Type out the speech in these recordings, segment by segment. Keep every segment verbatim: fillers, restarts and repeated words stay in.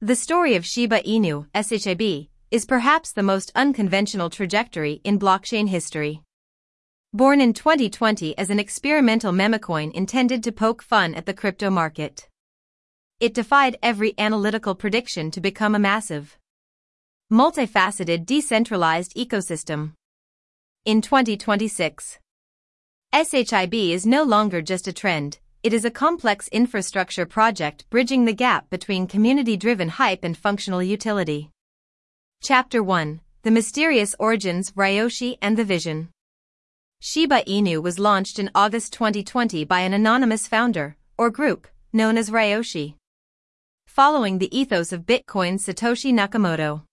The story of Shiba Inu, S H I B, is perhaps the most unconventional trajectory in blockchain history. Born in twenty twenty as an experimental memecoin intended to poke fun at the crypto market, it defied every analytical prediction to become a massive, multifaceted decentralized ecosystem. In twenty twenty-six, S H I B is no longer just a trend. It is a complex infrastructure project bridging the gap between community-driven hype and functional utility. Chapter one. The Mysterious Origins, Ryoshi and the Vision. Shiba Inu was launched in August twenty twenty by an anonymous founder, or group, known as Ryoshi, following the ethos of Bitcoin's Satoshi Nakamoto.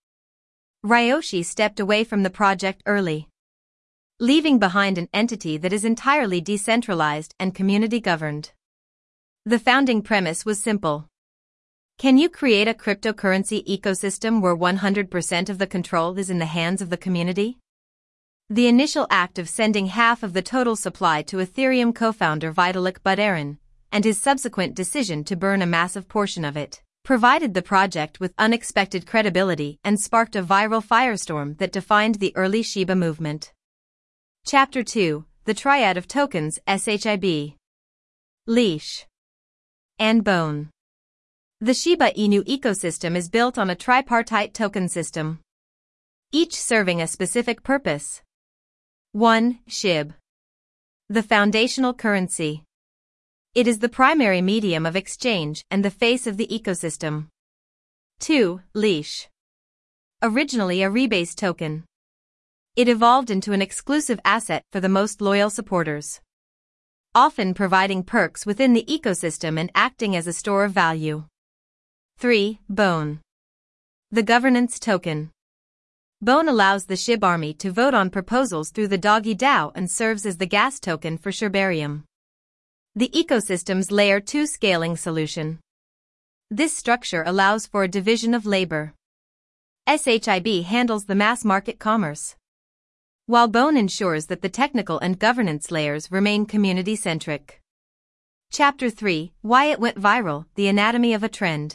Ryoshi stepped away from the project early, leaving behind an entity that is entirely decentralized and community-governed. The founding premise was simple. Can you create a cryptocurrency ecosystem where one hundred percent of the control is in the hands of the community? The initial act of sending half of the total supply to Ethereum co-founder Vitalik Buterin, and his subsequent decision to burn a massive portion of it, provided the project with unexpected credibility and sparked a viral firestorm that defined the early Shiba movement. Chapter two. The Triad of Tokens, S H I B, Leash, and Bone. The Shiba Inu ecosystem is built on a tripartite token system, each serving a specific purpose. one. S H I B, the foundational currency. It is the primary medium of exchange and the face of the ecosystem. two. Leash, originally a rebase token. It evolved into an exclusive asset for the most loyal supporters, often providing perks within the ecosystem and acting as a store of value. three. Bone, the governance token. Bone allows the S H I B army to vote on proposals through the Doggy DAO and serves as the gas token for Sherbarium, the ecosystem's layer two scaling solution. This structure allows for a division of labor. S H I B handles the mass market commerce, while Bone ensures that the technical and governance layers remain community-centric. Chapter three. Why it went viral, the anatomy of a trend.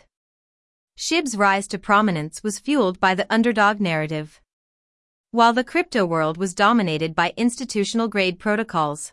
S H I B's rise to prominence was fueled by the underdog narrative. While the crypto world was dominated by institutional-grade protocols,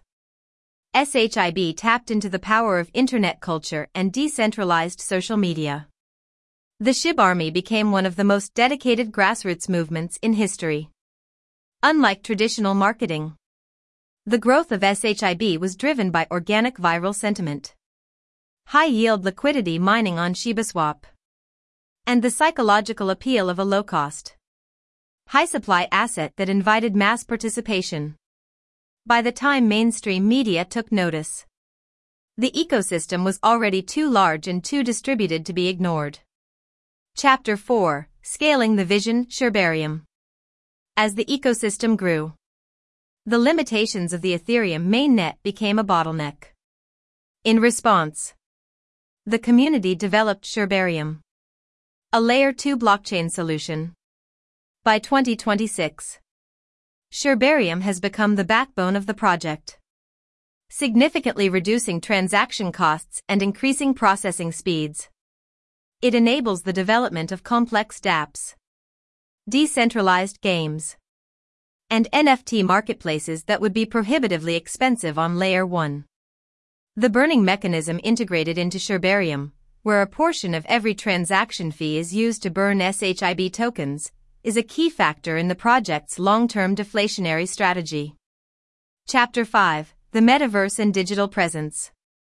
S H I B tapped into the power of internet culture and decentralized social media. The S H I B army became one of the most dedicated grassroots movements in history. Unlike traditional marketing, the growth of S H I B was driven by organic viral sentiment, high-yield liquidity mining on ShibaSwap, and the psychological appeal of a low-cost, high-supply asset that invited mass participation. By the time mainstream media took notice, the ecosystem was already too large and too distributed to be ignored. Chapter four. Scaling the Vision, Sherbarium. As the ecosystem grew, the limitations of the Ethereum mainnet became a bottleneck. In response, the community developed Sherbarium, a layer two blockchain solution. By twenty twenty-six, Sherbarium has become the backbone of the project, significantly reducing transaction costs and increasing processing speeds. It enables the development of complex dApps, decentralized games, and N F T marketplaces that would be prohibitively expensive on Layer one. The burning mechanism integrated into Sherbarium, where a portion of every transaction fee is used to burn S H I B tokens, is a key factor in the project's long-term deflationary strategy. Chapter five. The Metaverse and Digital Presence.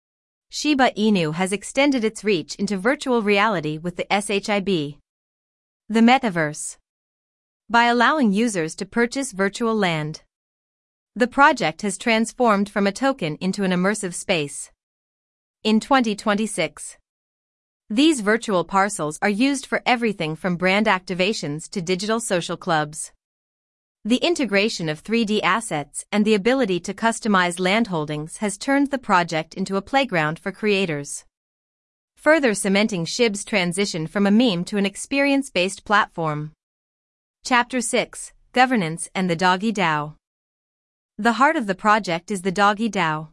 Shiba Inu has extended its reach into virtual reality with the S H I B, the Metaverse, by allowing users to purchase virtual land. The project has transformed from a token into an immersive space. In twenty twenty-six, these virtual parcels are used for everything from brand activations to digital social clubs. The integration of three D assets and the ability to customize landholdings has turned the project into a playground for creators, further cementing S H I B's transition from a meme to an experience-based platform. Chapter six. Governance and the Doggy DAO. The heart of the project is the Doggy DAO.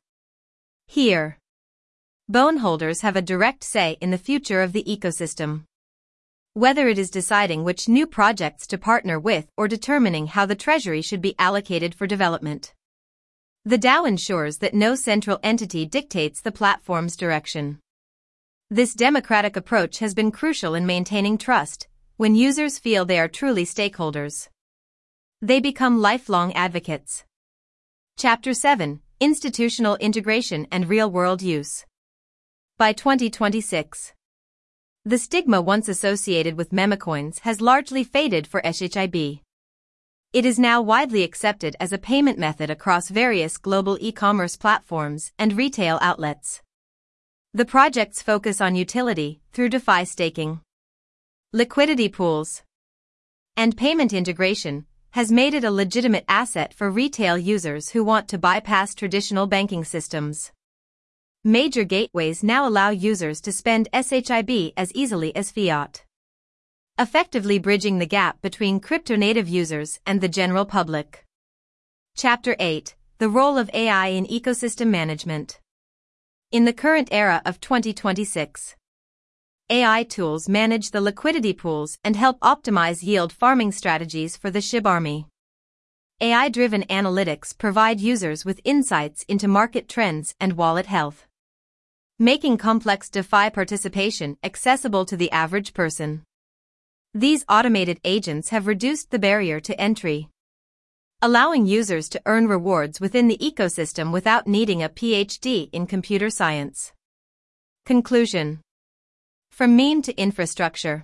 Here, Bone holders have a direct say in the future of the ecosystem. whether it is deciding which new projects to partner with or determining how the treasury should be allocated for development. The DAO ensures that no central entity dictates the platform's direction. This democratic approach has been crucial in maintaining trust. When users feel they are truly stakeholders, they become lifelong advocates. Chapter seven: Institutional Integration and Real-World Use. By twenty twenty-six, the stigma once associated with memecoins has largely faded for S H I B. It is now widely accepted as a payment method across various global e-commerce platforms and retail outlets. The project's focus on utility, through DeFi staking, liquidity pools, and payment integration, has made it a legitimate asset for retail users who want to bypass traditional banking systems. Major gateways now allow users to spend S H I B as easily as fiat, effectively bridging the gap between crypto-native users and the general public. Chapter eight: The Role of A I in Ecosystem Management. In the current era of twenty twenty-six, A I tools manage the liquidity pools and help optimize yield farming strategies for the SHIB army. A I-driven analytics provide users with insights into market trends and wallet health, making complex DeFi participation accessible to the average person. These automated agents have reduced the barrier to entry, allowing users to earn rewards within the ecosystem without needing a P H D in computer science. Conclusion: From meme to infrastructure,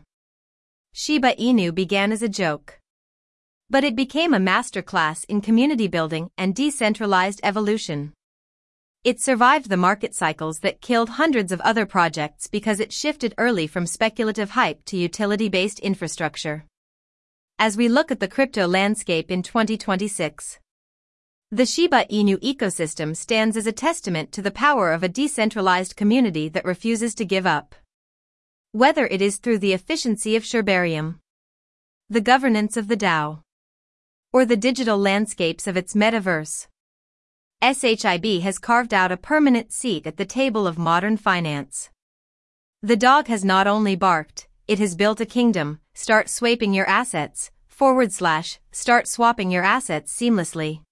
Shiba Inu began as a joke, but it became a masterclass in community building and decentralized evolution. It survived the market cycles that killed hundreds of other projects because it shifted early from speculative hype to utility-based infrastructure. As we look at the crypto landscape in twenty twenty-six, the Shiba Inu ecosystem stands as a testament to the power of a decentralized community that refuses to give up. Whether it is through the efficiency of Shibarium, the governance of the DAO, or the digital landscapes of its metaverse, S H I B has carved out a permanent seat at the table of modern finance. The dog has not only barked, it has built a kingdom. Start swaping your assets, forward slash, start swapping your assets seamlessly.